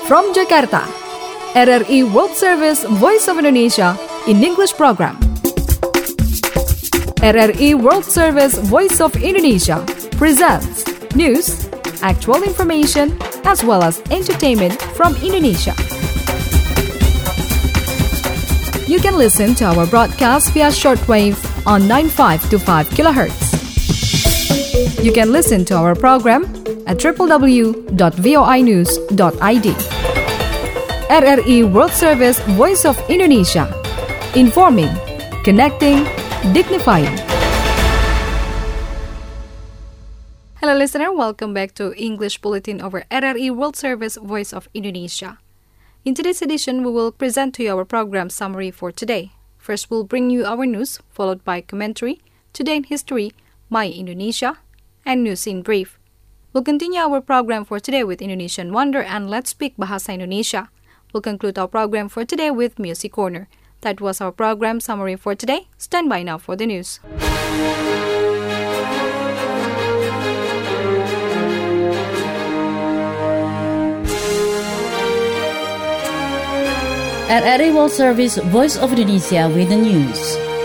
From Jakarta, RRI World Service Voice of Indonesia in English program. RRI World Service Voice of Indonesia presents news, actual information, as well as entertainment from Indonesia. You can listen to our broadcast via shortwave on 9525 kHz. You can listen to our program at www.voinews.id. RRI World Service Voice of Indonesia. Informing, connecting, dignifying. Hello listener, welcome back to English Bulletin over RRI World Service Voice of Indonesia. In today's edition, we will present to you our program summary for today. First, we'll bring you our news, followed by commentary, Today in History, My Indonesia, and News in Brief. We'll continue our program for today with Indonesian Wonder and Let's Speak Bahasa Indonesia. We'll conclude our program for today with Music Corner. That was our program summary for today. Stand by now for the news. RRI World Service Voice of Indonesia with the news.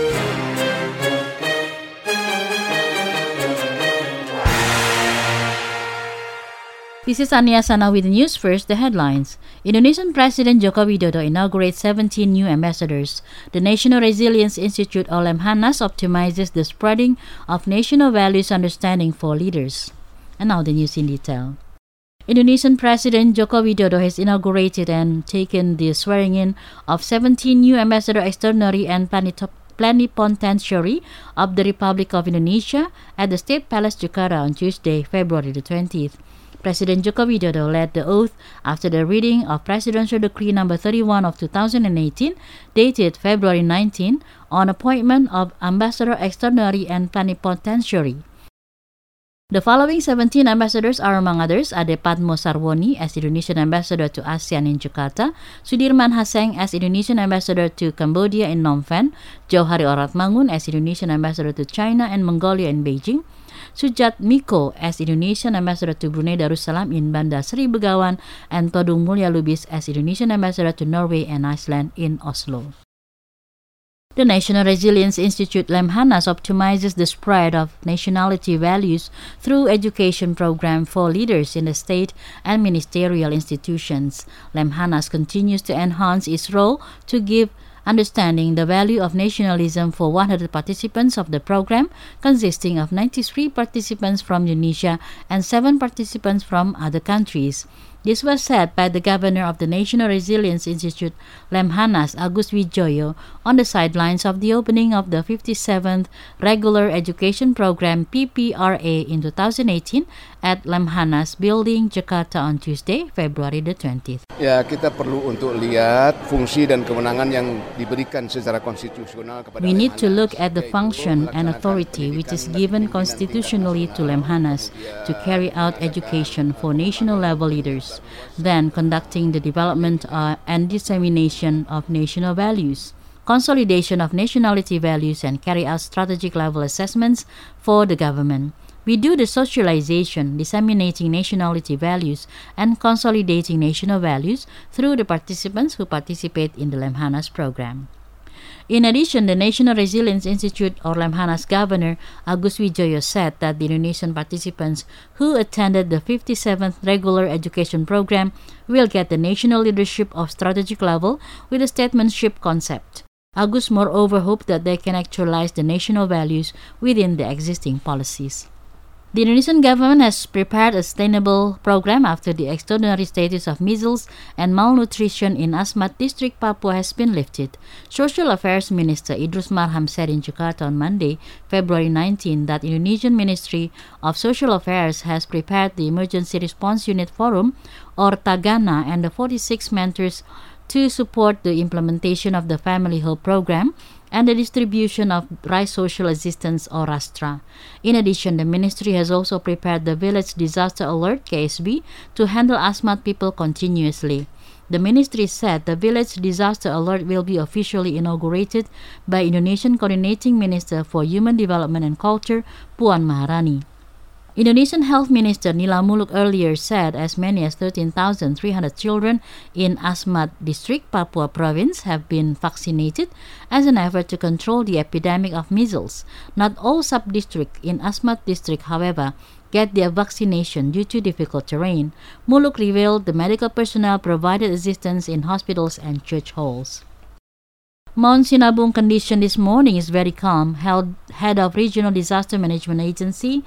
This is Ania Sana with the news. First, the headlines. Indonesian President Joko Widodo inaugurates 17 new ambassadors. The National Resilience Institute or Lemhanas optimizes the spreading of national values understanding for leaders. And now the news in detail. Indonesian President Joko Widodo has inaugurated and taken the swearing-in of 17 new ambassador extraordinary and plenipotentiary of the Republic of Indonesia at the State Palace Jakarta on Tuesday, February the 20th. President Joko Widodo led the oath after the reading of Presidential Decree No. 31 of 2018, dated February 19, on appointment of Ambassador Extraordinary and Plenipotentiary. The following 17 ambassadors are among others Ade Padmo Sarwoni as Indonesian Ambassador to ASEAN in Jakarta, Sudirman Haseng as Indonesian Ambassador to Cambodia in Phnom Penh, Jauhari Oratmangun as Indonesian Ambassador to China and Mongolia in Beijing, Sujat Miko as Indonesian Ambassador to Brunei Darussalam in Bandar Seri Begawan, and Todung Mulya Lubis as Indonesian Ambassador to Norway and Iceland in Oslo. The National Resilience Institute Lemhanas optimizes the spread of nationality values through education program for leaders in the state and ministerial institutions. Lemhanas continues to enhance its role to give understanding the value of nationalism for 100 participants of the program, consisting of 93 participants from Indonesia and 7 participants from other countries. This was said by the governor of the National Resilience Institute, Lemhanas, Agus Wijoyo, on the sidelines of the opening of the 57th Regular Education Program PPRA in 2018 at Lemhanas Building, Jakarta on Tuesday, February the 20th. Ya, kita perlu untuk lihat fungsi dan kewenangan yang diberikan secara konstitusional kepada We need to look at the function and authority which is given constitutionally to Lemhanas to carry out education for national level leaders, then conducting the development and dissemination of national values, consolidation of nationality values, and carry out strategic level assessments for the government. We do the socialization, disseminating nationality values, and consolidating national values through the participants who participate in the Lemhanas program. In addition, the National Resilience Institute or Lemhanas Governor Agus Wijoyo said that the Indonesian participants who attended the 57th Regular Education Program will get the national leadership of strategic level with a statesmanship concept. Agus moreover hoped that they can actualize the national values within the existing policies. The Indonesian government has prepared a sustainable program after the extraordinary status of measles and malnutrition in Asmat District, Papua has been lifted. Social Affairs Minister Idrus Marham said in Jakarta on Monday, February 19, that Indonesian Ministry of Social Affairs has prepared the Emergency Response Unit Forum, or Tagana, and the 46 mentors to support the implementation of the Family Hope Program and the distribution of Rice Social Assistance or RASTRA. In addition, the ministry has also prepared the Village Disaster Alert KSB to handle Asmat people continuously. The ministry said the Village Disaster Alert will be officially inaugurated by Indonesian Coordinating Minister for Human Development and Culture, Puan Maharani. Indonesian Health Minister Nila Muluk earlier said as many as 13,300 children in Asmat District, Papua Province have been vaccinated as an effort to control the epidemic of measles. Not all sub-districts in Asmat District, however, get their vaccination due to difficult terrain. Muluk revealed the medical personnel provided assistance in hospitals and church halls. Mount Sinabung condition this morning is very calm. Head of Regional Disaster Management Agency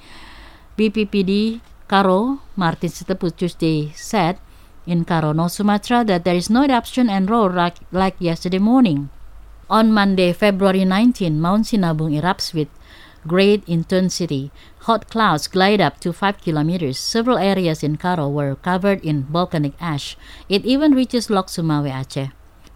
BPPD Karo, Martin Siteput, Tuesday said in Karo, North Sumatra, that there is no eruption and roar like yesterday morning. On Monday, February 19, Mount Sinabung erupts with great intensity. Hot clouds glide up to 5 kilometers. Several areas in Karo were covered in volcanic ash. It even reaches Lok Sumawe, Aceh.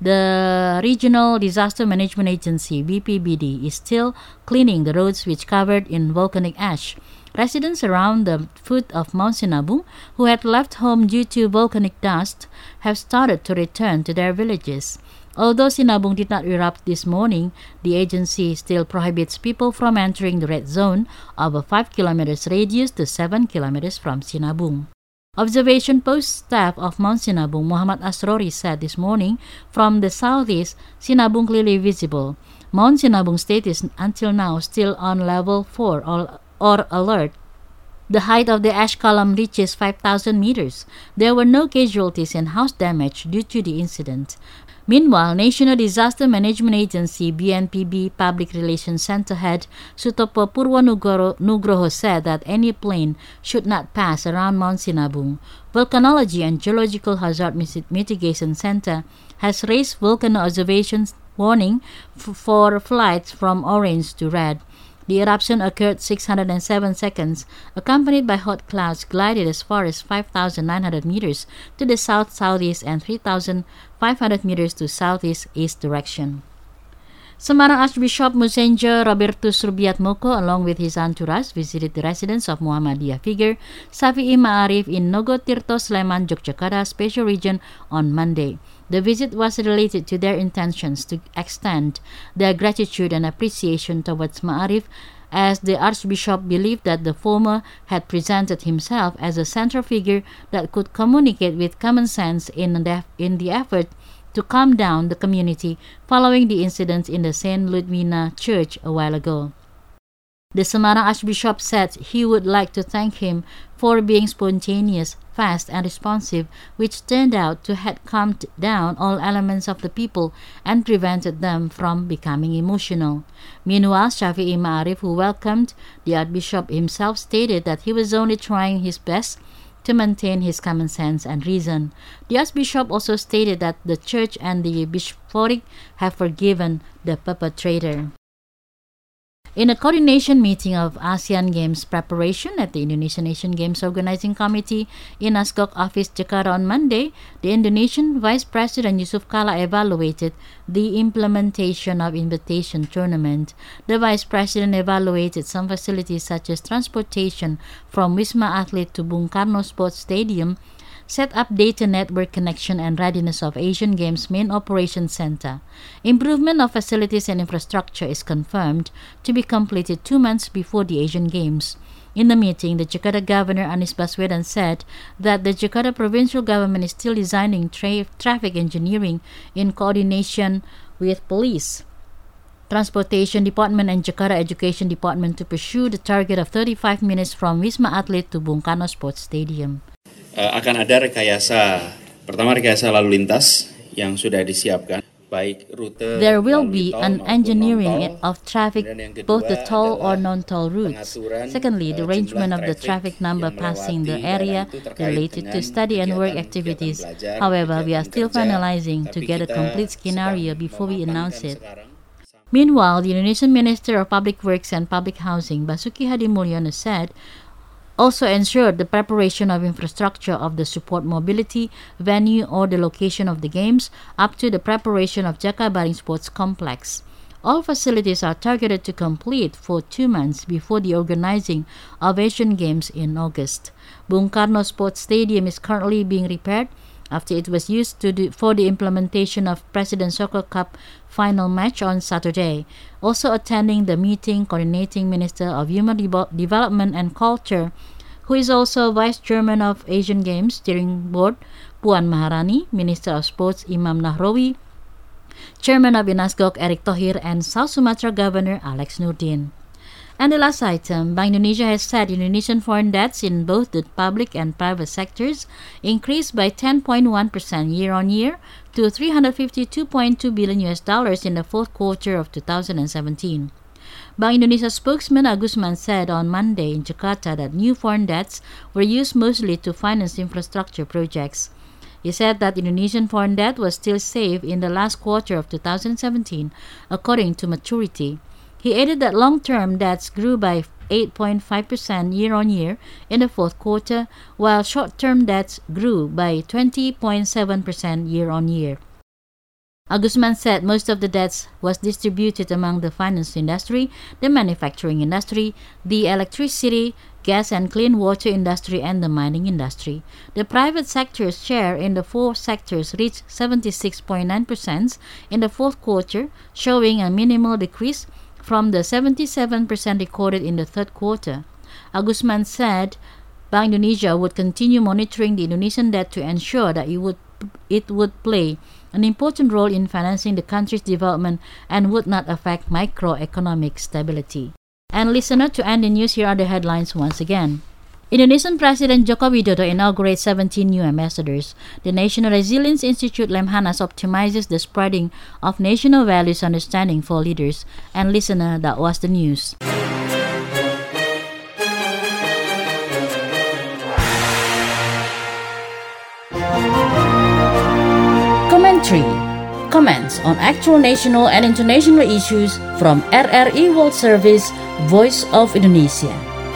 The Regional Disaster Management Agency BPBD is still cleaning the roads which covered in volcanic ash. Residents around the foot of Mount Sinabung who had left home due to volcanic dust have started to return to their villages. Although Sinabung did not erupt this morning, the agency still prohibits people from entering the red zone of a 5 kilometers radius to 7 kilometers from Sinabung. Observation post staff of Mount Sinabung, Muhammad Asrori, said this morning from the southeast, Sinabung clearly visible. Mount Sinabung state is until now still on level 4 or alert. The height of the ash column reaches 5,000 meters. There were no casualties and house damage due to the incident. Meanwhile, National Disaster Management Agency BNPB Public Relations Center head Sutopo Purwonugroho said that any plane should not pass around Mount Sinabung. Volcanology and Geological Hazard Mitigation Center has raised volcano observation warning for flights from orange to red. The eruption occurred 607 seconds, accompanied by hot clouds glided as far as 5,900 meters to the south-southeast and 3,500 meters to southeast-east direction. Semarang Archbishop Monsignor Robertus Rubiatmoko, along with his entourage, visited the residence of Muhammadiyah figure Safi'i Ma'arif in Nogotirto, Sleman, Yogyakarta Special Region on Monday. The visit was related to their intentions to extend their gratitude and appreciation towards Ma'arif, as the Archbishop believed that the former had presented himself as a central figure that could communicate with common sense in the effort to calm down the community following the incident in the St. Ludmina Church a while ago. The Semarang Archbishop said he would like to thank him for being spontaneous, fast, and responsive, which turned out to have calmed down all elements of the people and prevented them from becoming emotional. Meanwhile, Safi'i Ma'arif, who welcomed the Archbishop himself, stated that he was only trying his best to maintain his common sense and reason. The Archbishop also stated that the Church and the bishopric have forgiven the perpetrator. In a coordination meeting of ASEAN Games preparation at the Indonesian Asian Games Organizing Committee in Asgok Office, Jakarta on Monday, the Indonesian Vice President Yusuf Kala evaluated the implementation of invitation tournament. The Vice President evaluated some facilities such as transportation from Wisma Athlete to Bung Karno Sports Stadium, set up data network connection and readiness of Asian Games Main Operations Center. Improvement of facilities and infrastructure is confirmed to be completed 2 months before the Asian Games. In the meeting, the Jakarta Governor Anies Baswedan said that the Jakarta Provincial Government is still designing traffic engineering in coordination with police, Transportation Department and Jakarta Education Department to pursue the target of 35 minutes from Wisma Athlete to Bung Karno Sports Stadium. Akan ada rekayasa lalu lintas yang sudah disiapkan, baik rute. There will be an engineering of traffic, both the toll or non-toll routes. Secondly, the arrangement of the traffic number passing the area related to study and work activities. However, we are still finalizing to get a complete scenario before we announce it. Meanwhile, the Indonesian Minister of Public Works and Public Housing, Basuki Hadimulyono, said also ensured the preparation of infrastructure of the support mobility, venue or the location of the games, up to the preparation of Jakabaring Sports Complex. All facilities are targeted to complete for 2 months before the organizing of Asian Games in August. Bung Karno Sports Stadium is currently being repaired after it was used for the implementation of President Soccer Cup final match on Saturday. Also attending the meeting, Coordinating Minister of Human Development and Culture, who is also Vice Chairman of Asian Games Steering Board, Puan Maharani, Minister of Sports Imam Nahrawi, Chairman of Inasgok Erick Thohir, and South Sumatra Governor Alex Nurdin. And the last item, Bank Indonesia has said Indonesian foreign debts in both the public and private sectors increased by 10.1% year-on-year to $352.2 billion in the fourth quarter of 2017. Bank Indonesia spokesman Agus Man said on Monday in Jakarta that new foreign debts were used mostly to finance infrastructure projects. He said that Indonesian foreign debt was still safe in the last quarter of 2017, according to maturity. He added that long-term debts grew by 8.5% year-on-year in the fourth quarter, while short-term debts grew by 20.7% year-on-year. Agus Man said most of the debts was distributed among the finance industry, the manufacturing industry, the electricity, gas and clean water industry, and the mining industry. The private sector's share in the four sectors reached 76.9% in the fourth quarter, showing a minimal decrease from the 77% recorded in the third quarter. Agus Man said Bank Indonesia would continue monitoring the Indonesian debt to ensure that it would play an important role in financing the country's development and would not affect macroeconomic stability. And listener, to end the news, here are the headlines once again. Indonesian President Joko Widodo inaugurates 17 new ambassadors. The National Resilience Institute Lemhanas optimizes the spreading of national values understanding for leaders. And listener, that was the news. Commentary. Comments on actual national and international issues from RRI World Service, Voice of Indonesia.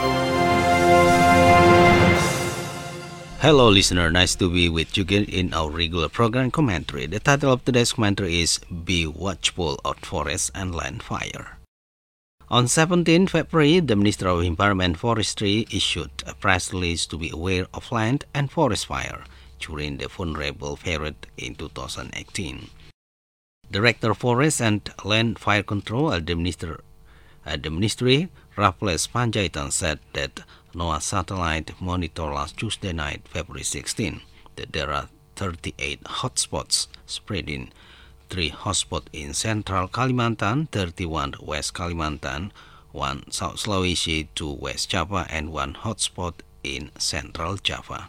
Hello listener, nice to be with you again in our regular program commentary. The title of today's commentary is Be Watchful of Forest and Land Fire. On 17 February, the Minister of Environment and Forestry issued a press release to be aware of land and forest fire during the vulnerable period in 2018. Director of Forest and Land Fire Control at the Ministry, Raffles Panjaitan, said that NOAA satellite monitored last Tuesday night, February 16, that there are 38 hotspots spread in 3 hotspots in Central Kalimantan, 31 West Kalimantan, 1 South Sulawesi, 2 West Java, and 1 hotspot in Central Java.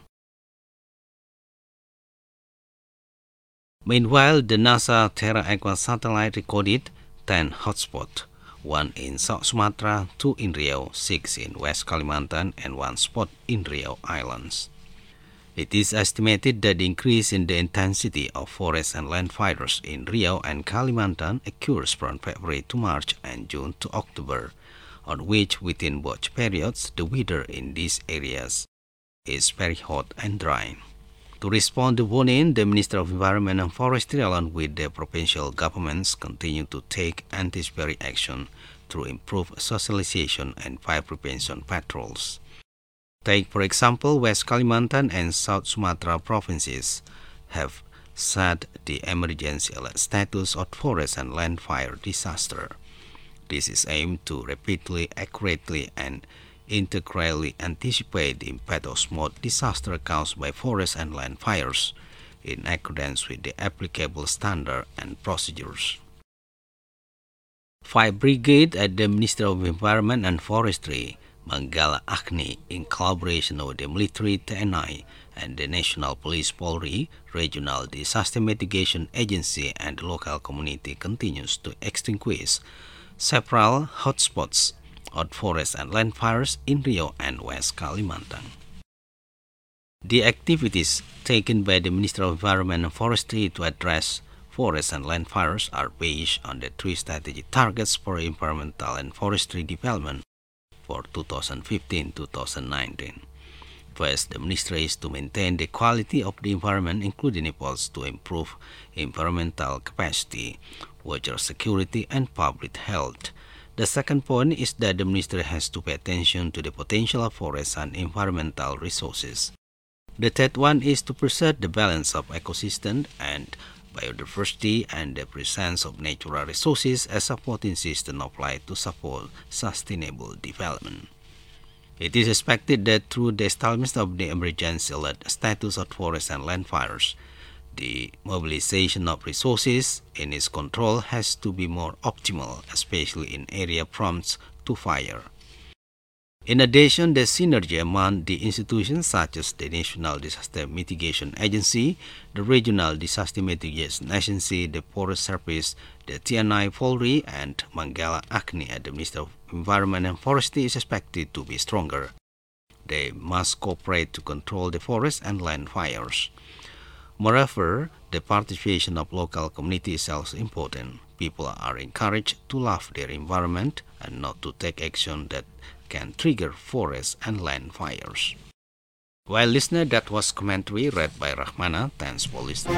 Meanwhile, the NASA Terra Aqua satellite recorded 10 hotspots, 1 in South Sumatra, 2 in Riau, 6 in West Kalimantan, and 1 spot in Riau Islands. It is estimated that the increase in the intensity of forest and land fires in Riau and Kalimantan occurs from February to March and June to October, on which within both periods the weather in these areas is very hot and dry. To respond to warning, the Minister of Environment and Forestry along with the provincial governments continue to take anticipatory action through improved socialization and fire prevention patrols. Take, for example, West Kalimantan and South Sumatra provinces have set the emergency alert status of forest and land fire disaster. This is aimed to rapidly, accurately, and integrally anticipate the impact of smoke disaster caused by forest and land fires in accordance with the applicable standard and procedures. Fire Brigade at the Ministry of Environment and Forestry, Manggala Agni, in collaboration with the military TNI and the National Police Polri, Regional Disaster Mitigation Agency, and the local community continues to extinguish several hotspots of forest and land fires in Riau and West Kalimantan. The activities taken by the Ministry of Environment and Forestry to address forest and land fires are based on the 3 strategic targets for environmental and forestry development for 2015-2019. First, the Ministry is to maintain the quality of the environment, including efforts to improve environmental capacity, water security, and public health. The second point is that the Ministry has to pay attention to the potential of forests and environmental resources. The third one is to preserve the balance of ecosystem and biodiversity and the presence of natural resources as supporting system applied to support sustainable development. It is expected that through the establishment of the emergency alert status of forest and land fires, the mobilization of resources in its control has to be more optimal, especially in areas prone to fire. In addition, the synergy among the institutions such as the National Disaster Mitigation Agency, the Regional Disaster Mitigation Agency, the Forest Service, the TNI Polri, and Manggala Agni at the Ministry of Environment and Forestry is expected to be stronger. They must cooperate to control the forest and land fires. Moreover, the participation of local communities is also important. People are encouraged to love their environment and not to take action that can trigger forest and land fires. Well, listener, that was commentary read by Rahmana. Thanks for listening.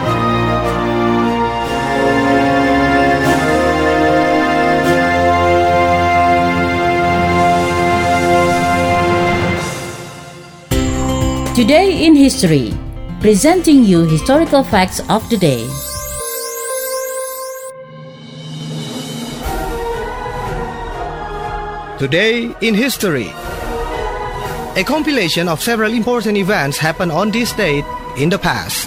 Today in History, presenting you historical facts of the day. Today in History. A compilation of several important events happened on this date in the past.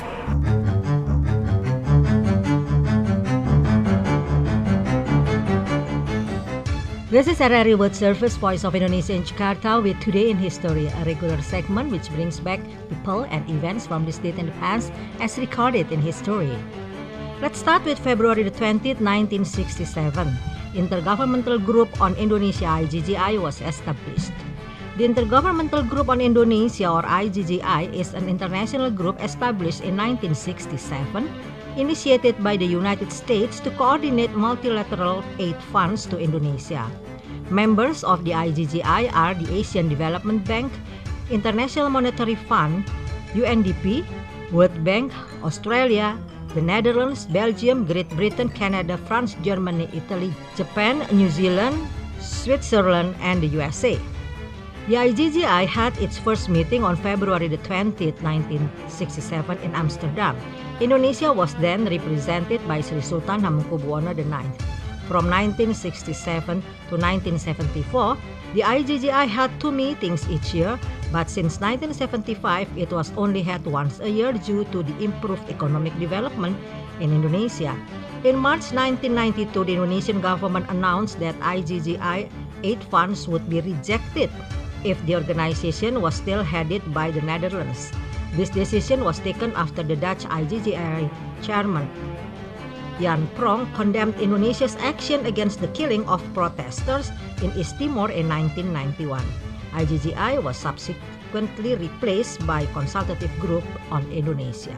This is RRI World Service, Voice of Indonesia in Jakarta with Today in History, a regular segment which brings back people and events from this date in the past as recorded in history. Let's start with February the 20th, 1967. Intergovernmental Group on Indonesia (IGGI) was established. The Intergovernmental Group on Indonesia or IGGI is an international group established in 1967, initiated by the United States to coordinate multilateral aid funds to Indonesia. Members of the IGGI are the Asian Development Bank, International Monetary Fund, UNDP, World Bank, Australia, the Netherlands, Belgium, Great Britain, Canada, France, Germany, Italy, Japan, New Zealand, Switzerland, and the USA. The IGGI had its first meeting on February the 20th, 1967 in Amsterdam. Indonesia was then represented by Sri Sultan Hamengkubuwono IX. From 1967 to 1974, the IGGI had 2 meetings each year, but since 1975, it was only held once a year due to the improved economic development in Indonesia. In March 1992, the Indonesian government announced that IGGI aid funds would be rejected if the organization was still headed by the Netherlands. This decision was taken after the Dutch IGGI chairman, Jan Pronk, condemned Indonesia's action against the killing of protesters in East Timor in 1991. IGGI was subsequently replaced by Consultative Group on Indonesia.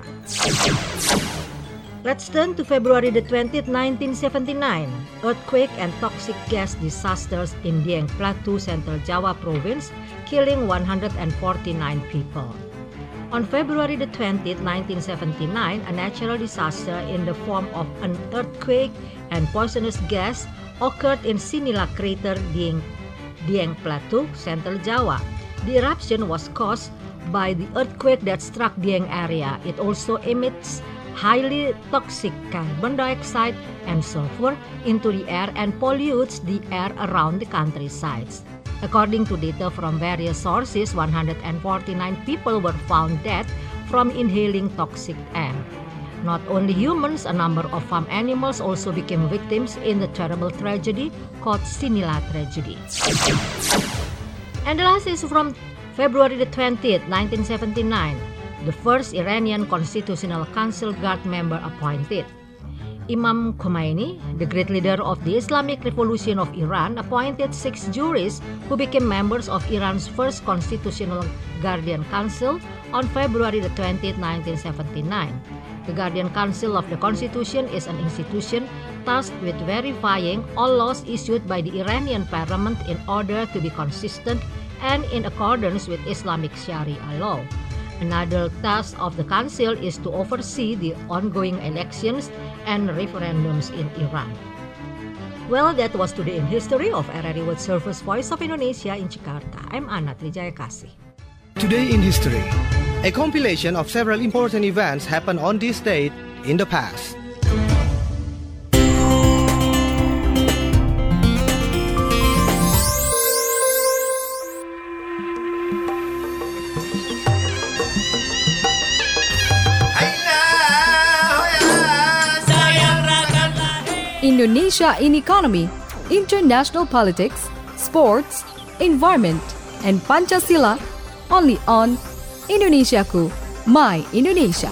Let's turn to February the 20th, 1979. Earthquake and toxic gas disasters in Dieng Plateau, Central Java Province, killing 149 people. On February the 20th, 1979, a natural disaster in the form of an earthquake and poisonous gas occurred in Sinila Crater, Dieng Plateau, Central Java. The eruption was caused by the earthquake that struck Dieng area. It also emits highly toxic carbon dioxide and sulfur into the air and pollutes the air around the countrysides. According to data from various sources, 149 people were found dead from inhaling toxic air. Not only humans, a number of farm animals also became victims in the terrible tragedy called Sinila tragedy. And the last is from February the 20th, 1979. The first Iranian Constitutional Council Guard member appointed. Imam Khomeini, the great leader of the Islamic Revolution of Iran, appointed 6 jurists who became members of Iran's first Constitutional Guardian Council on February the 20th, 1979. The Guardian Council of the Constitution is an institution tasked with verifying all laws issued by the Iranian parliament in order to be consistent and in accordance with Islamic Sharia law. Another task of the Council is to oversee the ongoing elections and referendums in Iran. Well, that was Today in History of RRI World Service, Voice of Indonesia in Jakarta. I'm Anna Trijayakasih. Today in History. A compilation of several important events happened on this date in the past. Indonesia in economy, international politics, sports, environment, and Pancasila, only on Indonesiaku, My Indonesia.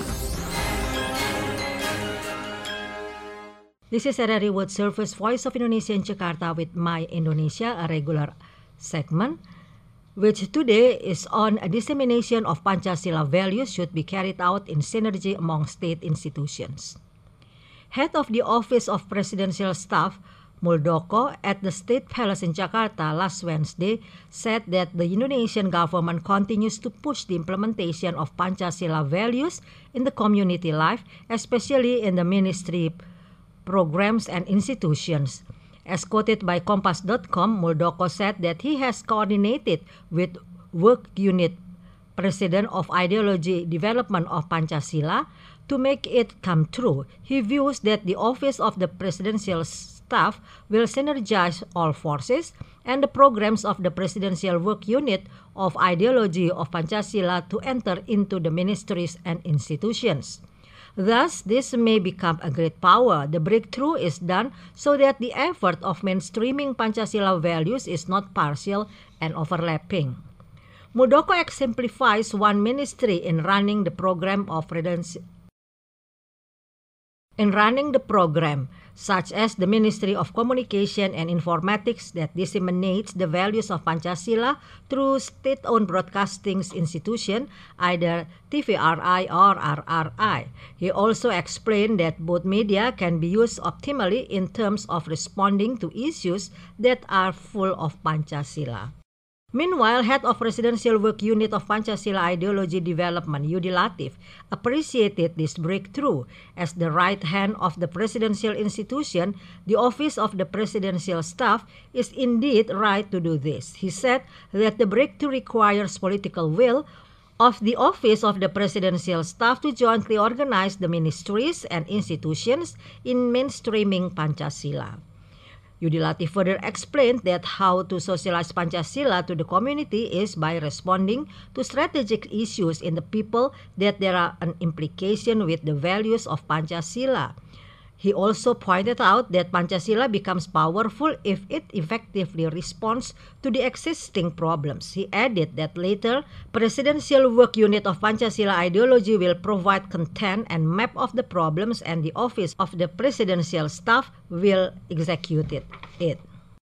This is RRI World Service Voice of Indonesia in Jakarta with My Indonesia, a regular segment, which today is on a dissemination of Pancasila values should be carried out in synergy among state institutions. Head of the Office of Presidential Staff, Muldoko, at the State Palace in Jakarta last Wednesday said that the Indonesian government continues to push the implementation of Pancasila values in the community life, especially in the ministry programs and institutions. As quoted by Kompas.com, Muldoko said that he has coordinated with Work Unit President of Ideology Development of Pancasila to make it come true. He views that the Office of the Presidential Staff will synergize all forces and the programs of the Presidential Work Unit of Ideology of Pancasila to enter into the ministries and institutions. Thus, this may become a great power. The breakthrough is done so that the effort of mainstreaming Pancasila values is not partial and overlapping. Muldoko exemplifies one ministry in running the program, such as the Ministry of Communication and Informatics that disseminates the values of Pancasila through state-owned broadcasting institution, either TVRI or RRI. He also explained that both media can be used optimally in terms of responding to issues that are full of Pancasila. Meanwhile, head of Presidential Work Unit of Pancasila Ideology Development, Yudi Latif, appreciated this breakthrough. As the right hand of the presidential institution, the Office of the Presidential Staff is indeed right to do this. He said that the breakthrough requires political will of the Office of the Presidential Staff to jointly organize the ministries and institutions in mainstreaming Pancasila. Yudi Latif further explained that how to socialize Pancasila to the community is by responding to strategic issues in the people that there are an implication with the values of Pancasila. He also pointed out that Pancasila becomes powerful if it effectively responds to the existing problems. He added that later, Presidential Work Unit of Pancasila Ideology will provide content and map of the problems and the Office of the Presidential Staff will execute it.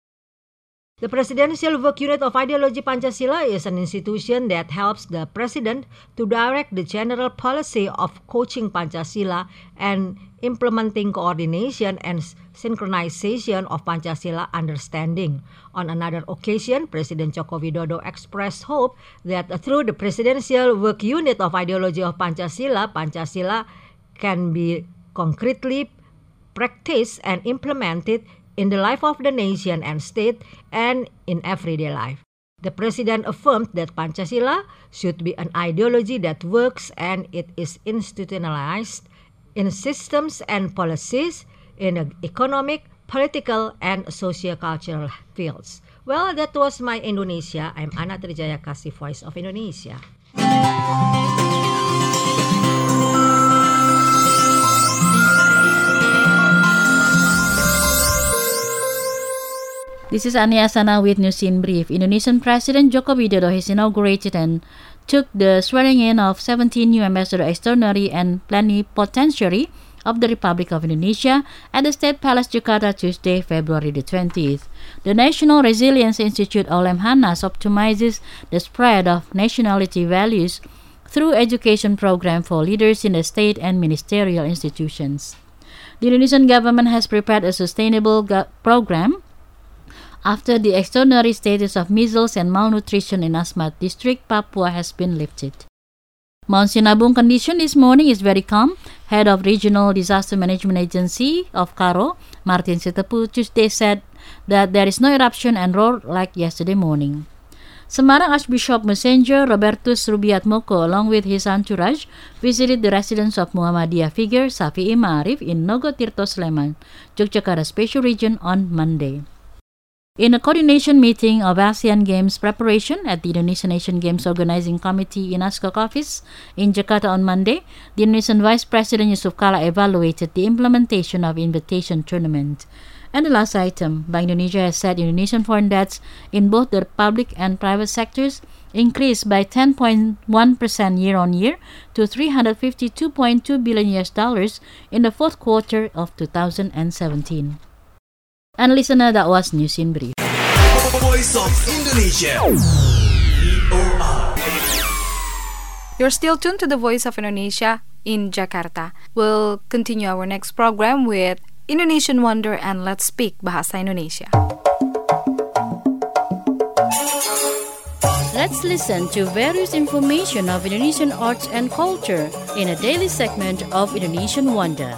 The Presidential Work Unit of Ideology Pancasila is an institution that helps the President to direct the general policy of coaching Pancasila and implementing coordination and synchronization of Pancasila understanding. On another occasion, President Joko Widodo expressed hope that through the Presidential Work Unit of Ideology of Pancasila, Pancasila can be concretely practiced and implemented in the life of the nation and state and in everyday life. The President affirmed that Pancasila should be an ideology that works and it is institutionalized in systems and policies in the economic, political, and socio-cultural fields. Well, that was My Indonesia. I'm Ana Trijaya Kasih, Voice of Indonesia. This is Ania Sana with News in Brief. Indonesian President Joko Widodo has inaugurated and took the swearing-in of 17 new ambassador extraordinary and plenipotentiary of the Republic of Indonesia at the State Palace, Jakarta, Tuesday, February the 20th. The National Resilience Institute, or Lemhanas, optimizes the spread of nationality values through education program for leaders in the state and ministerial institutions. The Indonesian government has prepared a sustainable program after the extraordinary status of measles and malnutrition in Asmat District, Papua has been lifted. Mount Sinabung condition this morning is very calm. Head of Regional Disaster Management Agency of Karo, Martin Sitepu, Tuesday said that there is no eruption and roar like yesterday morning. Semarang Archbishop Messenger Robertus Rubiatmoko, along with his entourage, visited the residence of Muhammadiyah figure Safi'i Ma'arif in Nogotirto, Sleman, Yogyakarta Special Region on Monday. In a coordination meeting of ASEAN Games preparation at the Indonesian Asian Games Organizing Committee in ASCOC office in Jakarta on Monday, the Indonesian Vice President Yusuf Kala evaluated the implementation of invitation tournament. And the last item, Bank Indonesia has said Indonesian foreign debts in both the public and private sectors increased by 10.1% year-on-year to $352.2 billion in the fourth quarter of 2017. And listener, that was News in Brief. Voice of Indonesia. You're still tuned to the Voice of Indonesia in Jakarta. We'll continue our next program with Indonesian Wonder and Let's Speak Bahasa Indonesia. Let's listen to various information of Indonesian arts and culture in a daily segment of Indonesian Wonder.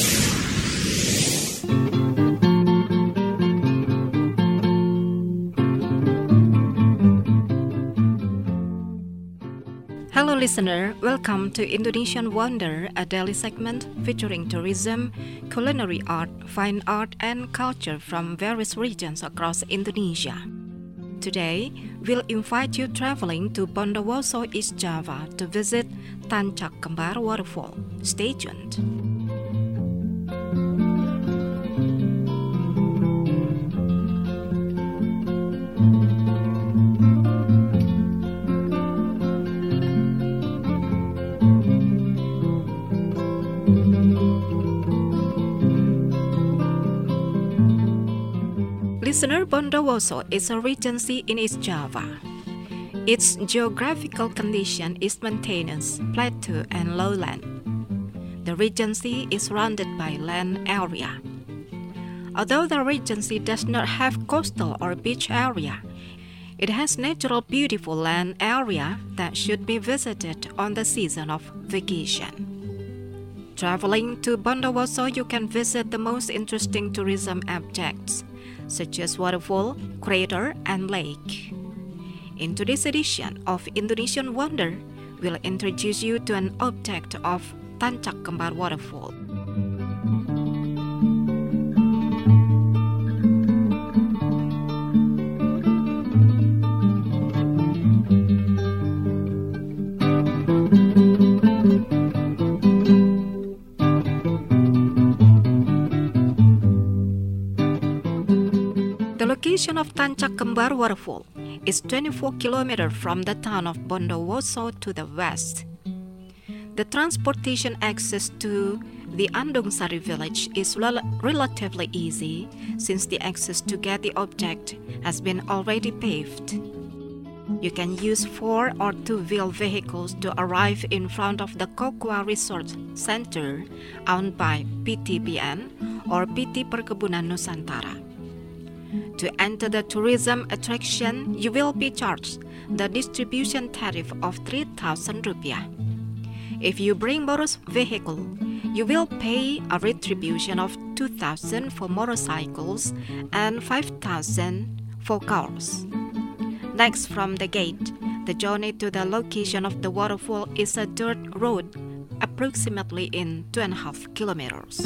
Hello listener, welcome to Indonesian Wonder, a daily segment featuring tourism, culinary art, fine art and culture from various regions across Indonesia. Today, we'll invite you traveling to Bondowoso, East Java to visit Tancak Kembar Waterfall. Stay tuned. Listener, Bondowoso is a regency in East Java. Its geographical condition is mountainous, plateau and lowland. The regency is surrounded by land area. Although the regency does not have coastal or beach area, it has natural beautiful land area that should be visited on the season of vacation. Traveling to Bondowoso, you can visit the most interesting tourism objects, such as waterfall, crater, and lake. In today's edition of Indonesian Wonder, we'll introduce you to an object of Tancak Kembar Waterfall. The location of Tancak Kembar Waterfall is 24 kilometers from the town of Bondowoso to the west. The transportation access to the Andung Sari village is relatively easy since the access to get the object has been already paved. You can use 4 or 2-wheel vehicles to arrive in front of the Kokwa Resort Center owned by PTBN or PT Perkebunan Nusantara. To enter the tourism attraction, you will be charged the distribution tariff of 3,000 rupiah. If you bring motor vehicle, you will pay a retribution of 2,000 for motorcycles and 5,000 for cars. Next, from the gate, the journey to the location of the waterfall is a dirt road, approximately in 2.5 kilometers.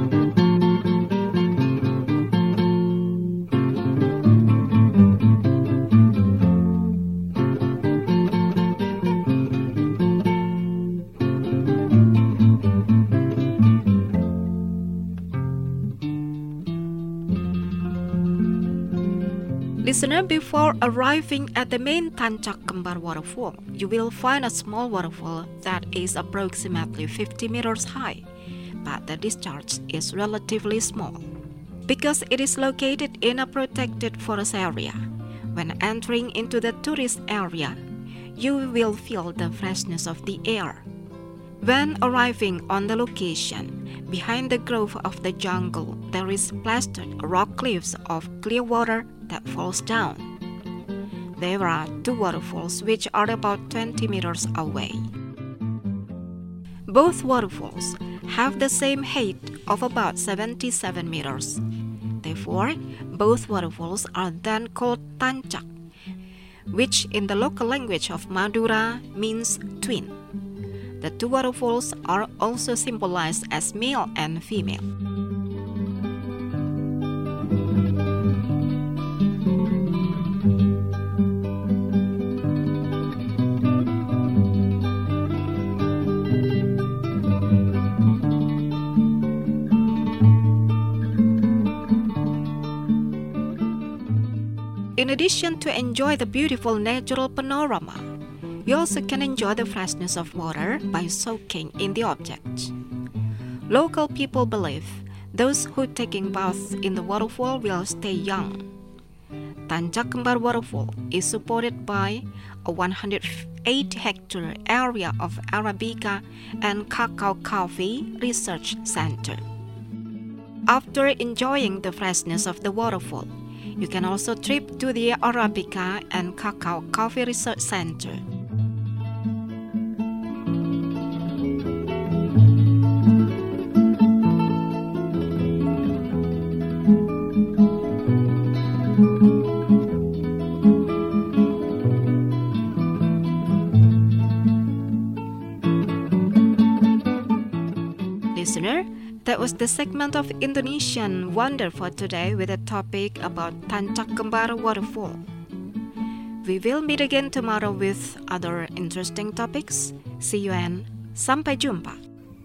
Listener, before arriving at the main Tancak Kembar waterfall, you will find a small waterfall that is approximately 50 meters high, but the discharge is relatively small. Because it is located in a protected forest area, when entering into the tourist area, you will feel the freshness of the air. When arriving on the location, behind the grove of the jungle, there is plastered rock cliffs of clear water that falls down. There are 2 waterfalls which are about 20 meters away. Both waterfalls have the same height of about 77 meters. Therefore, both waterfalls are then called Tancak, which in the local language of Madura means twin. The 2 waterfalls are also symbolized as male and female. In addition to enjoy the beautiful natural panorama, you also can enjoy the freshness of water by soaking in the object. Local people believe those who taking baths in the waterfall will stay young. Tanjak Kembar Waterfall is supported by a 108-hectare area of Arabica and cacao coffee research center. After enjoying the freshness of the waterfall, you can also trip to the Arabica and cacao coffee research center. Listener, that was the segment of Indonesian Wonder for today with a topic about Tanjak Kembar Waterfall. We will meet again tomorrow with other interesting topics. See you and sampai jumpa.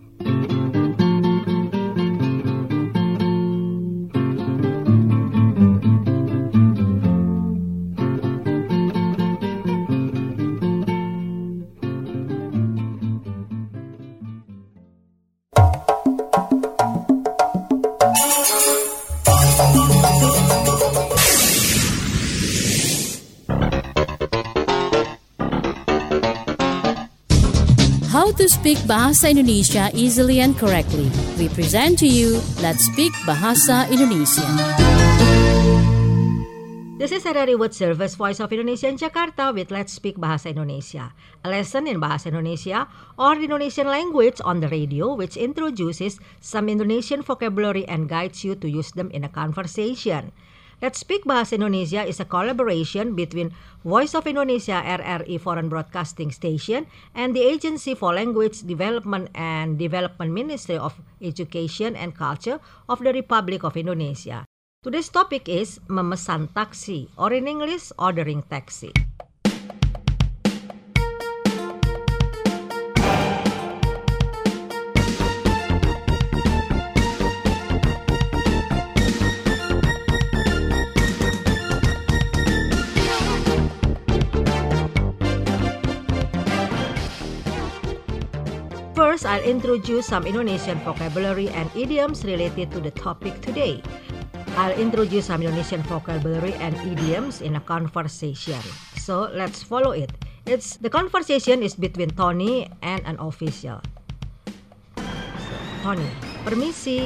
How to speak Bahasa Indonesia easily and correctly. We present to you Let's Speak Bahasa Indonesia. This is RRI World Service Voice of Indonesia in Jakarta with Let's Speak Bahasa Indonesia, a lesson in Bahasa Indonesia or the Indonesian language on the radio which introduces some Indonesian vocabulary and guides you to use them in a conversation. Let's Speak Bahasa Indonesia is a collaboration between Voice of Indonesia RRI Foreign Broadcasting Station and the Agency for Language Development and Development Ministry of Education and Culture of the Republic of Indonesia. Today's topic is memesan taksi, or in English, ordering taxi. First, I'll introduce some Indonesian vocabulary and idioms related to the topic today. I'll introduce some Indonesian vocabulary and idioms in a conversation. So let's follow it. The conversation is between Tony and an official. Tony, permisi.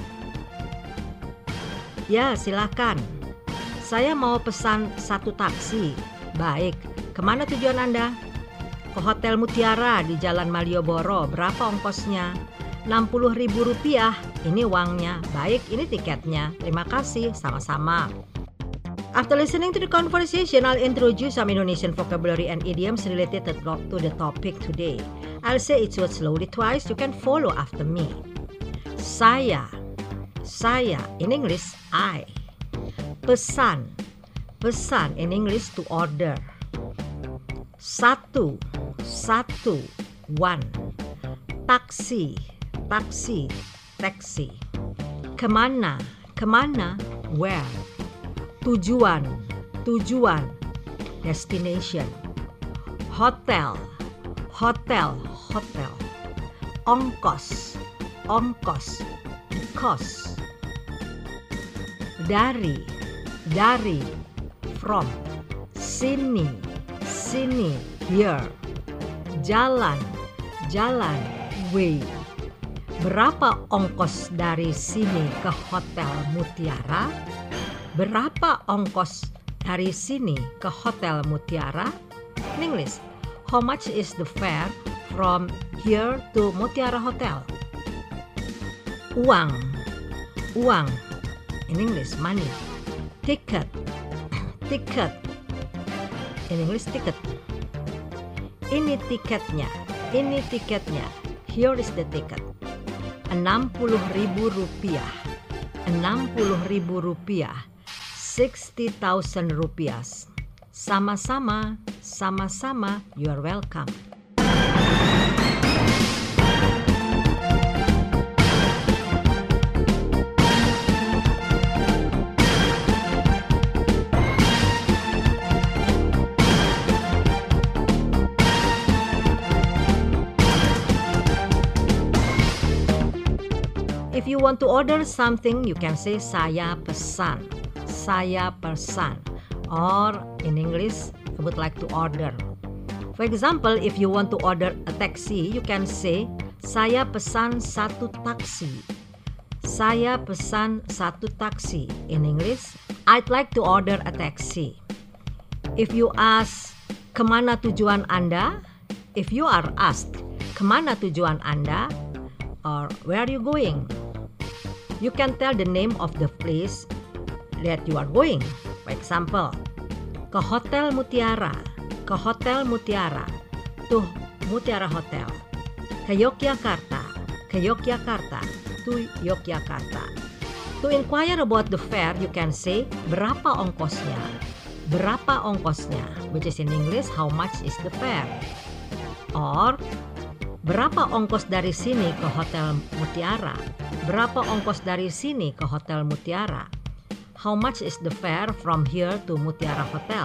Ya, silakan. Saya mau pesan 1 taksi. Baik, kemana tujuan Anda? Ke Hotel Mutiara di Jalan Malioboro. Berapa ongkosnya? Rp60.000. Ini uangnya. Baik, ini tiketnya. Terima kasih, sama-sama. After listening to the conversation, I'll introduce some Indonesian vocabulary and idioms related to the topic today. I'll say each word slowly twice. You can follow after me. Saya. In English, I. Pesan. In English, to order. Satu. One. Taksi. Kemana. Where. Tujuan. Destination. Hotel. Ongkos. Cost. Dari. From. Sini. Here. Jalan. Way. Berapa ongkos dari sini ke Hotel Mutiara? Berapa ongkos dari sini ke Hotel Mutiara? In English, how much is the fare from here to Mutiara Hotel? Uang. In English, money. Ticket. In English, ticket. Ini tiketnya. Here is the ticket. Rp60.000. Rp60,000. Sama-sama. You are welcome. If you want to order something, you can say saya pesan. Saya pesan. Or in English, I would like to order. For example, if you want to order a taxi, you can say saya pesan 1 taksi. Saya pesan 1 taksi. In English, I'd like to order a taxi. If you ask, kemana tujuan Anda? If you are asked, kemana tujuan Anda? Or where are you going? You can tell the name of the place that you are going. For example, ke Hotel Mutiara. Ke Hotel Mutiara. To Mutiara Hotel. Ke Yogyakarta. Ke Yogyakarta. To Yogyakarta. To inquire about the fare, you can say berapa ongkosnya. Berapa ongkosnya, which is in English, how much is the fare? Or berapa ongkos dari sini ke Hotel Mutiara? Berapa ongkos dari sini ke Hotel Mutiara? How much is the fare from here to Mutiara Hotel?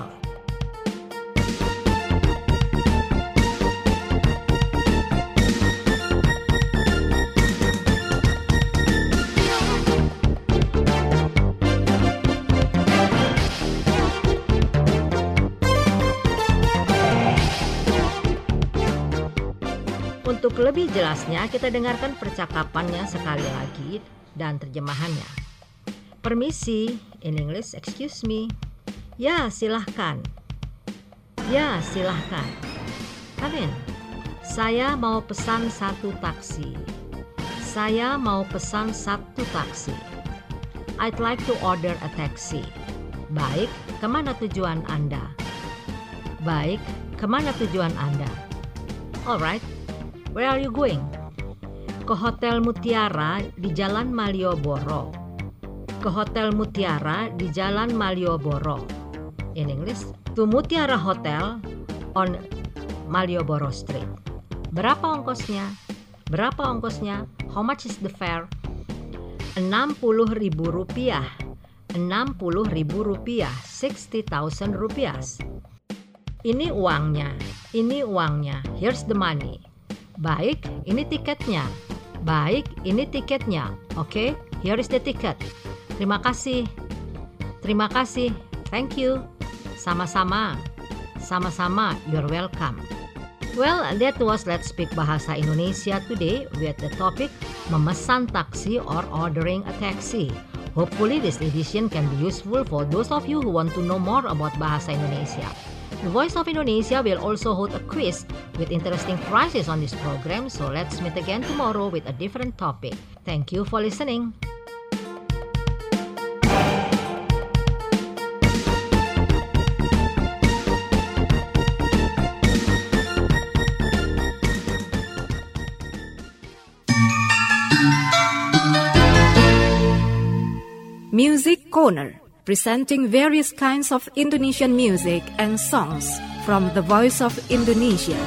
Untuk lebih jelasnya, kita dengarkan percakapannya sekali lagi dan terjemahannya. Permisi, in English, excuse me. Ya, silahkan. Ya, silahkan. Come in. Saya mau pesan 1 taksi. Saya mau pesan 1 taksi. I'd like to order a taxi. Baik, kemana tujuan Anda? Baik, kemana tujuan Anda? Alright. Where are you going? Ke Hotel Mutiara di Jalan Malioboro. Ke Hotel Mutiara di Jalan Malioboro. In English, to Mutiara Hotel on Malioboro Street. Berapa ongkosnya? Berapa ongkosnya? How much is the fare? Rp60.000. Rp60.000. 60,000 rupiah. Ini uangnya. Ini uangnya. Here's the money. Baik, ini tiketnya. Baik, ini tiketnya. Oke, here is the ticket. Terima kasih. Terima kasih. Thank you. Sama-sama. Sama-sama. You're welcome. Well, that was Let's Speak Bahasa Indonesia today with the topic memesan taksi or ordering a taxi. Hopefully this edition can be useful for those of you who want to know more about Bahasa Indonesia. The Voice of Indonesia will also hold a quiz with interesting prizes on this program, so let's meet again tomorrow with a different topic. Thank you for listening. Music Corner, presenting various kinds of Indonesian music and songs from the Voice of Indonesia.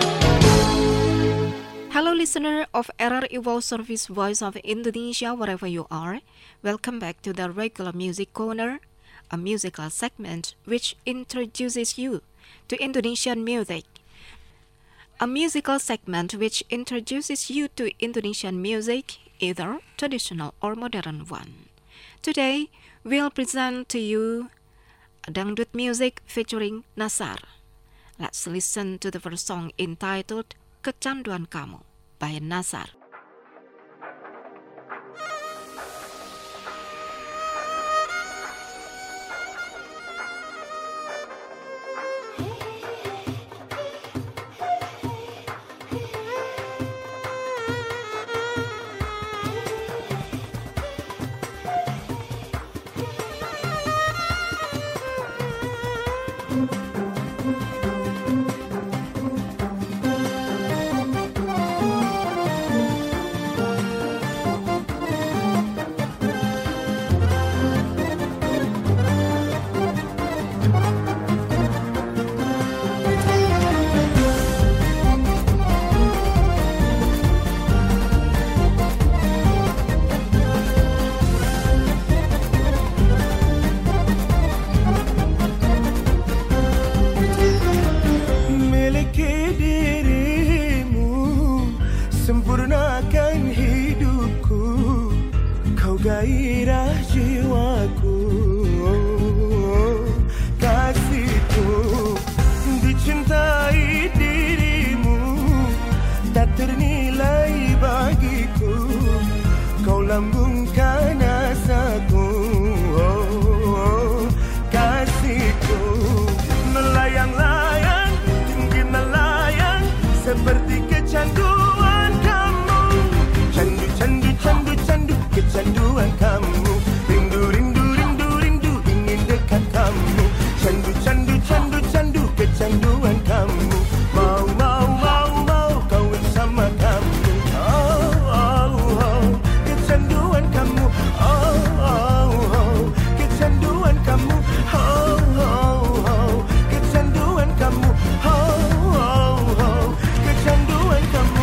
Hello listener of RRI World Service Voice of Indonesia, wherever you are. Welcome back to the regular Music Corner, a musical segment which introduces you to Indonesian music. A musical segment which introduces you to Indonesian music, either traditional or modern one. Today, we'll present to you dangdut music featuring Nassar. Let's listen to the first song entitled Kecanduan Kamu by Nassar. gairah jiwaku, kasihku, dicintai dirimu, tak ternilai bagiku, kau lambungkan asaku, kasihku, melayang-layang, tinggi melayang, seperti kecanduan kamu, candu, kecanduan kamu, rindu, ingin dekat kamu, candu, kecanduan kamu, mau, kawin sama kamu, kecanduan kamu, kecanduan kamu, kecanduan kamu, kecanduan kamu.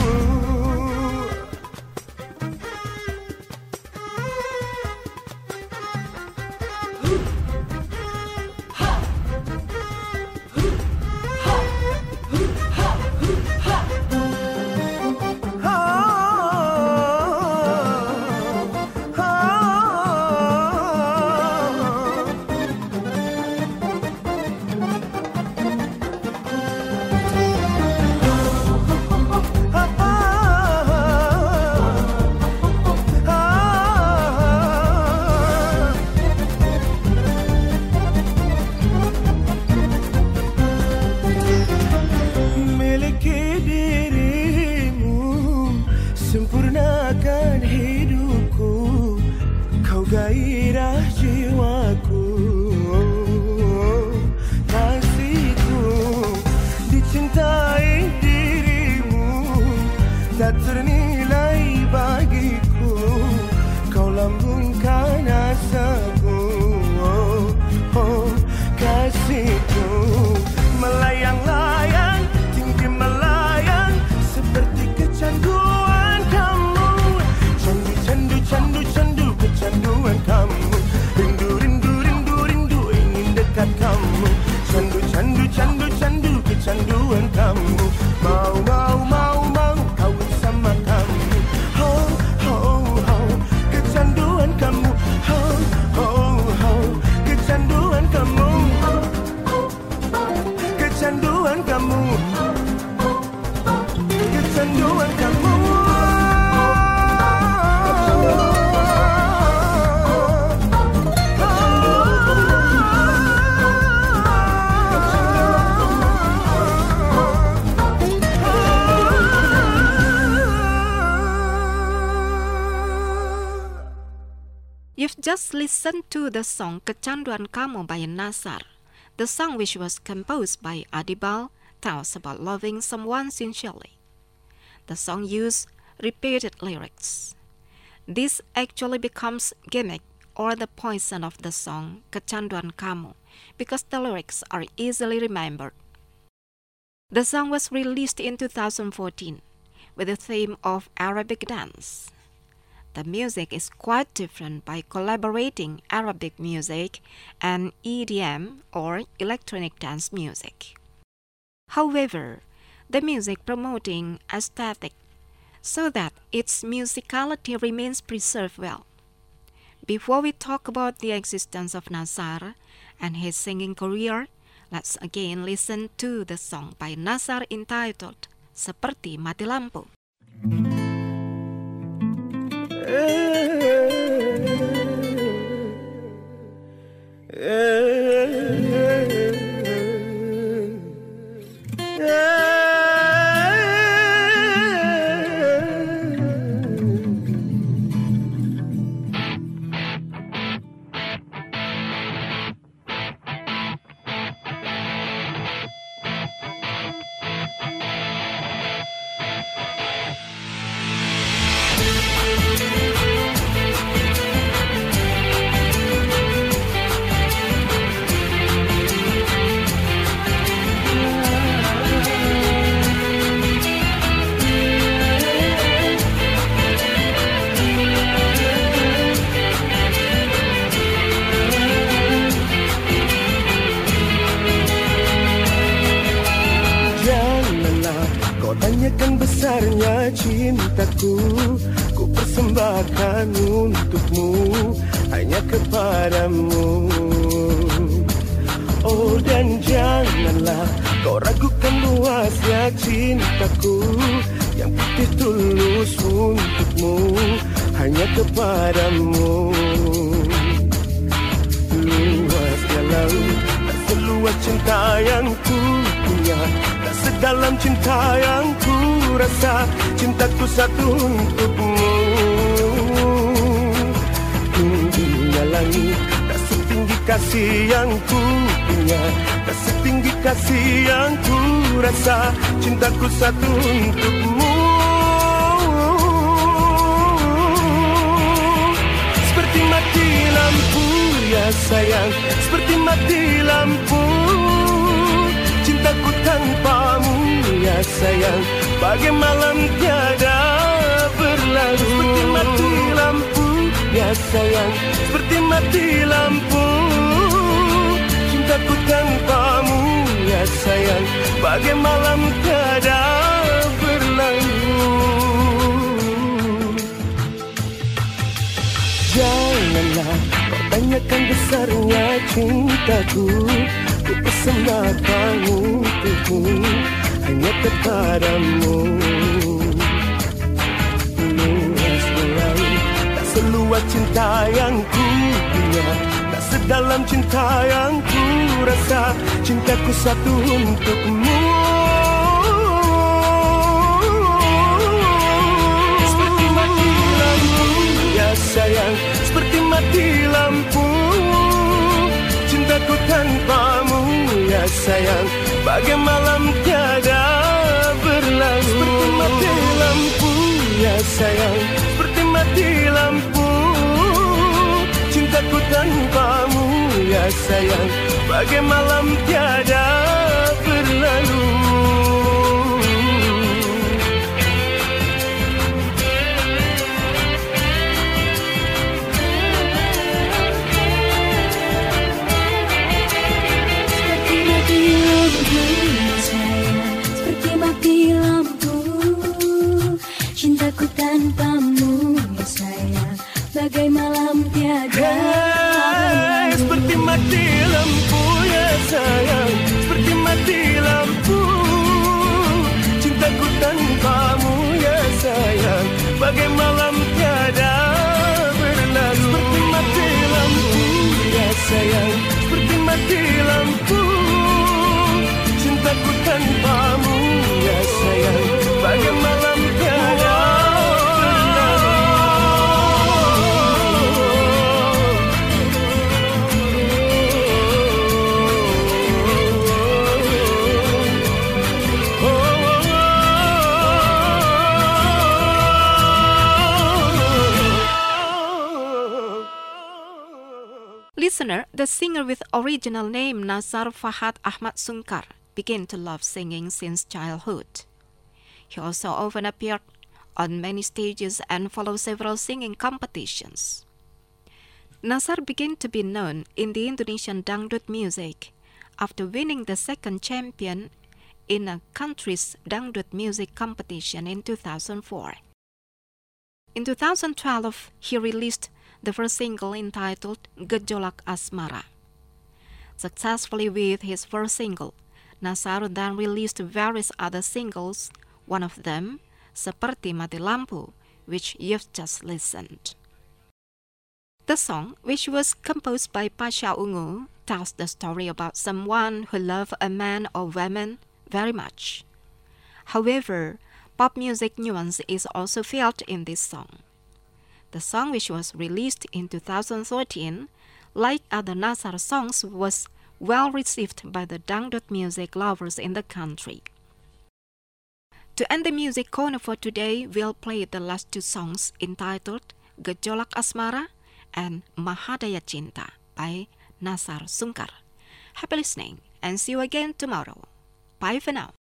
Sempurnakan hidupku, kau gairah jiwaku, kasihku, dicintai dirimu, tak ternilai bagiku, kau lambungkan asaku, kasihku, melayang-layang, tinggi melayang, seperti kecanduan kamu, candu, kecanduan kamu, rindu, ingin dekat kamu, candu, kecanduan kamu, mau, kawin sama kamu, kecanduan kamu, kecanduan kamu, kecanduan kamu, kecanduan kamu. You've just listened to the song Kecanduan Kamu by Nassar. The song, which was composed by Adibal, tells about loving someone sincerely. The song used repeated lyrics. This actually becomes gimmick or the poison of the song Kecanduan Kamu because the lyrics are easily remembered. The song was released in 2014 with the theme of Arabic dance. The music is quite different by collaborating Arabic music and EDM or electronic dance music. However, the music promoting aesthetic so that its musicality remains preserved well. Before we talk about the existence of Nassar and his singing career, let's again listen to the song by Nassar entitled Seperti Mati Lampu. Tanyakan besarnya cintaku, ku persembahkan untukmu, hanya kepadamu. Oh, dan janganlah kau ragukan luasnya cintaku, yang putih tulus untukmu, hanya kepadamu. Luasnya laut, tak seluas cinta yang ku punya, tak sedalam cinta yang ku rasa, cintaku satu untukmu. Tingginya langit, tak setinggi kasih yang ku punya, tak setinggi kasih yang ku rasa, cintaku satu untukmu. Seperti mati lampu ya sayang, seperti mati lampu, cintaku tanpamu ya sayang, bagai malam tiada berlalu. Seperti mati lampu ya sayang, seperti mati lampu, cintaku tanpamu ya sayang, bagai malam tiada berlalu. Janganlah kau tanyakan besarnya cintaku, ku persembahkan untukmu, hanya kepadamu. Luasnya laut, tak seluas cinta yang ku punya, tak sedalam cinta yang ku rasa, cintaku satu untukmu. Seperti mati lampu ya sayang, seperti mati lampu, cintaku tanpamu ya sayang, bagai malam tiada berlalu. Seperti mati lampu ya sayang, seperti mati lampu, cintaku tanpamu ya sayang, bagai malam tiada berlalu. Cintaku tanpamu ya sayang, bagai malam tiada. Hey, seperti mati lampu ya sayang, seperti mati lampu, cintaku tanpamu ya sayang, bagai malam tiada berlalu. Seperti mati lampu ya sayang, seperti mati lampu, cintaku tanpamu ya sayang, bagai malam tiada. Listener, the singer with original name Nazar Fahad Ahmad Sungkar began to love singing since childhood. He also often appeared on many stages and followed several singing competitions. Nazar began to be known in the Indonesian dangdut music after winning the second champion in a country's dangdut music competition in 2004. In 2012, he released the first single entitled Gejolak Asmara. Successfully with his first single, Nazar then released various other singles, one of them, Seperti Mati Lampu, which you've just listened. The song, which was composed by Pasha Ungu, tells the story about someone who loved a man or woman very much. However, pop music nuance is also felt in this song. The song, which was released in 2013, like other Nazar songs, was well received by the dangdut music lovers in the country. To end the music corner for today, we'll play the last two songs entitled Gejolak Asmara and Mahadaya Cinta by Nazar Sungkar. Happy listening and see you again tomorrow. Bye for now.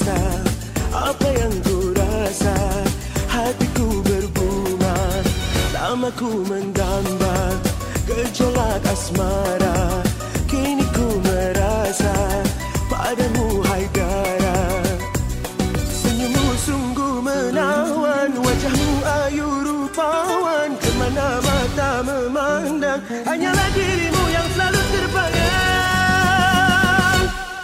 pesta. Apa yang ku rasa, hatiku berbunga. Lamaku mendamba gejolak asmara. Kini ku merasa padamu Haidara. Senyummu sungguh menawan, wajahmu ayu rupawan. Kemana mata memandang, hanyalah dirimu yang selalu terbayang.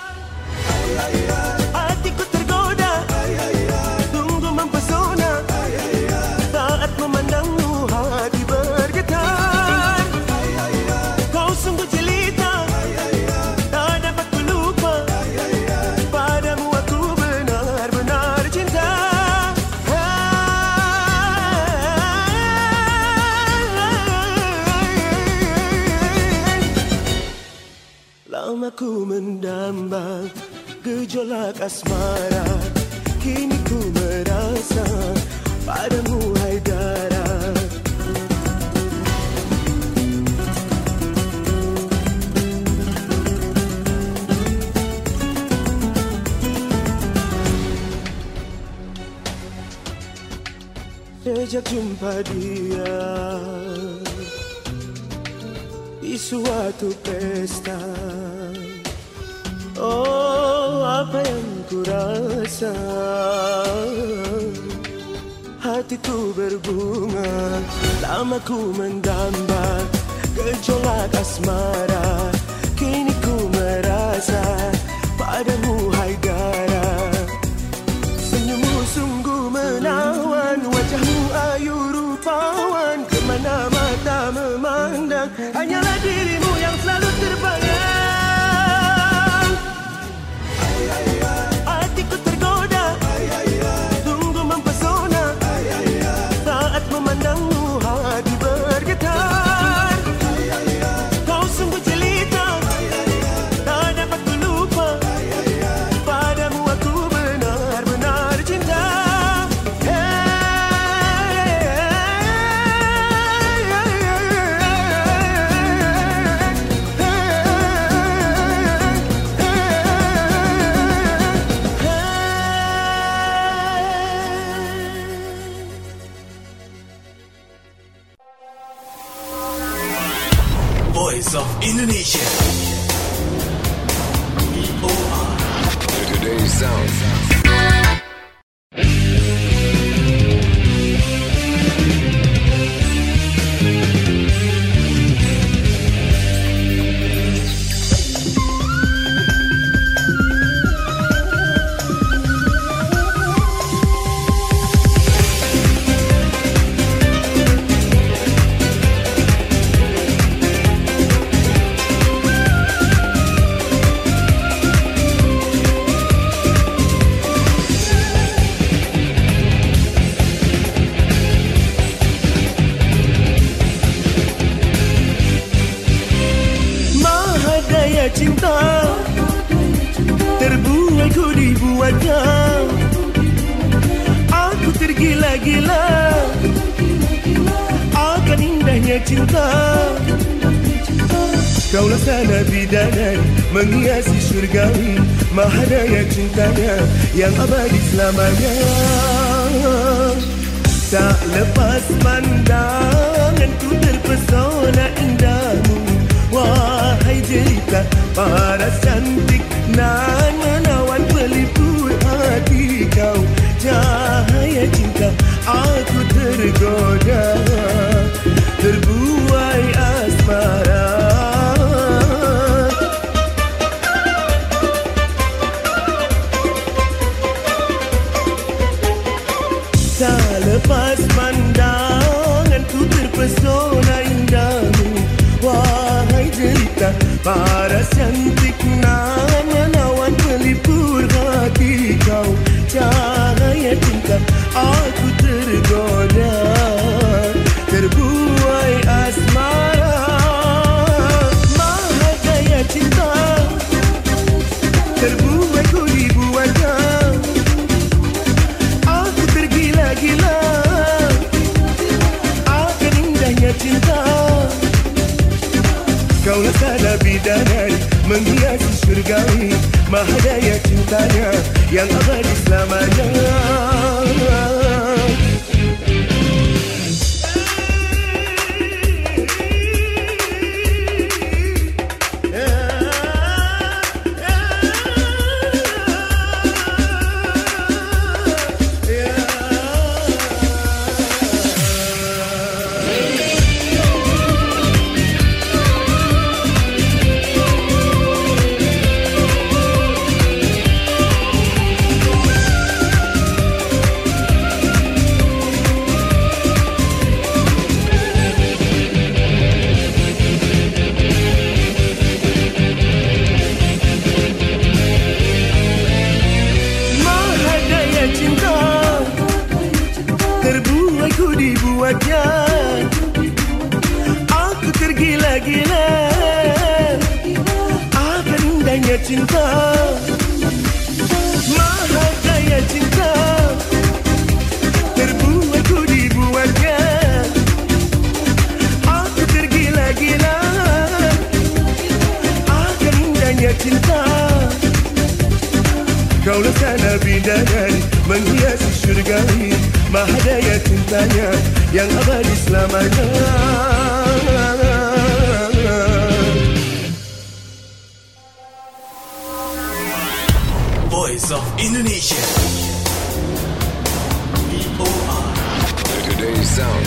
Hatiku tergoda, sungguh mempesona. Saat memandangmu hati bergetar. Kau sungguh jelita, tak dapat ku lupa. Padamu aku benar-benar cinta. Lama ku mendamba gejolak asmara. Kini ku merasa padamu Haidara. Sejak jumpa dia di suatu pesta, oh apa yang ku rasa, hatiku berbunga. Lama ku mendamba gejolak asmara. Kini ku merasa padamu Haidara. Senyummu sungguh menawan, wajahmu ayu rupawan. Kemana mata memandang, hanyalah dirimu yang selalu terbayang. Hatiku tergoda, sungguh mempesona. Saat memandangmu hati bergetar. Kau sungguh jelita, tak dapat ku lupa. Padamu aku benar-benar cinta. Voice of Indonesia. Today's sound. Cinta terbuai ku dibuatnya. Aku tergila-gila akan indahnya cinta. Kaulah sana bidadari menghiasi surgawi, mahadaya cintanya yang abadi selamanya. Tak lepas pandanganku terpesona indahmu. Wahai jelita, paras cantik nan menawan pelipur hati kau. Cahaya cinta, aku tergoda, terbuai asmara. Tak lepas pandanganku terpesona indahmu. Wahai jelita, paras cantik nan menawan pelipur hati kau. Cahaya cinta, aku tergoda, terbuai asmara. Mahadaya cinta, terbuai ku dibuatnya. Aku tergila-gila akan indahnya cinta. Kaulah sana bidadari menghiasi surgawi, mahadaya cintanya yang abadi selamanya. Aku tergila-gila akan indahnya cinta, mahadaya cinta, terbuatku dibuatnya. Aku tergila-gila akan indahnya cinta. Kaulah sana bidadari menghiasi surgawi, mahadaya cintanya yang abadi selamanya. Voice of Indonesia. VOA. Today's sound.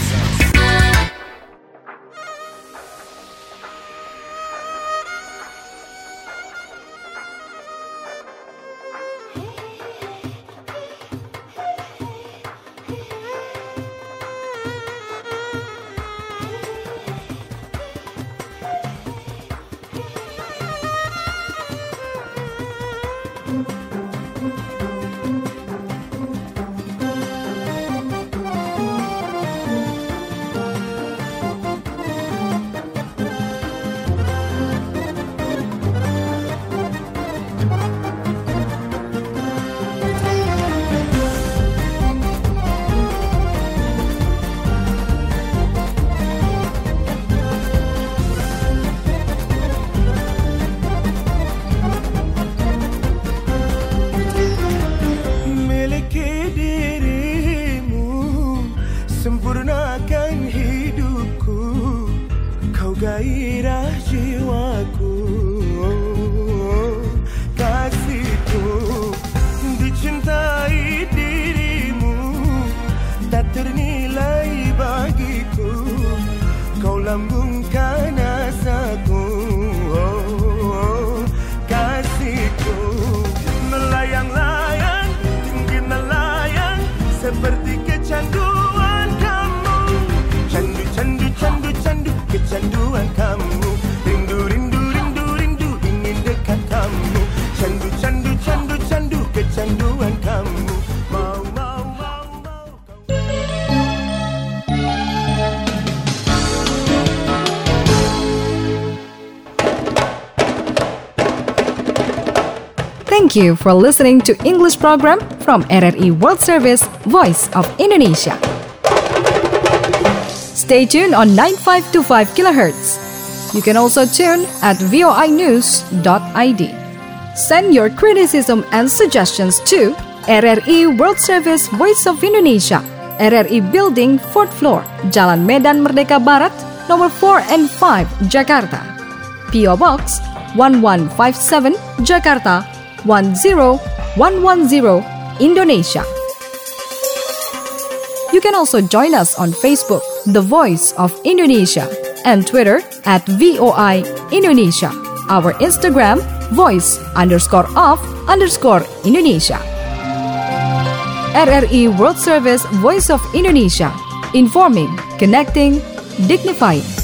Sempurnakan hidupku, kau gairah jiwaku, kasihku. Dicintai dirimu tak ternilai bagiku, kau lambungkan asaku, kasihku. Melayang-layang, tinggi melayang, seperti kecanduan. Kecanduan kamu, rindu, rindu, rindu, rindu, ingin dekat kamu. Candu, candu, candu, candu, kecanduan kamu. Mau, mau, mau, mau. Thank you for listening to English program from RRI World Service, Voice of Indonesia. Stay tuned on 9525 kHz. You can also tune at voinews.id. Send your criticism and suggestions to RRI World Service Voice of Indonesia, RRI Building 4th floor, Jalan Medan Merdeka Barat, nomor 4 and 5, Jakarta. PO Box 1157, Jakarta 10110, Indonesia. You can also join us on Facebook, The Voice of Indonesia, and Twitter at VOI Indonesia. Our Instagram, voice_of_Indonesia. RRI World Service Voice of Indonesia. Informing, connecting, dignifying.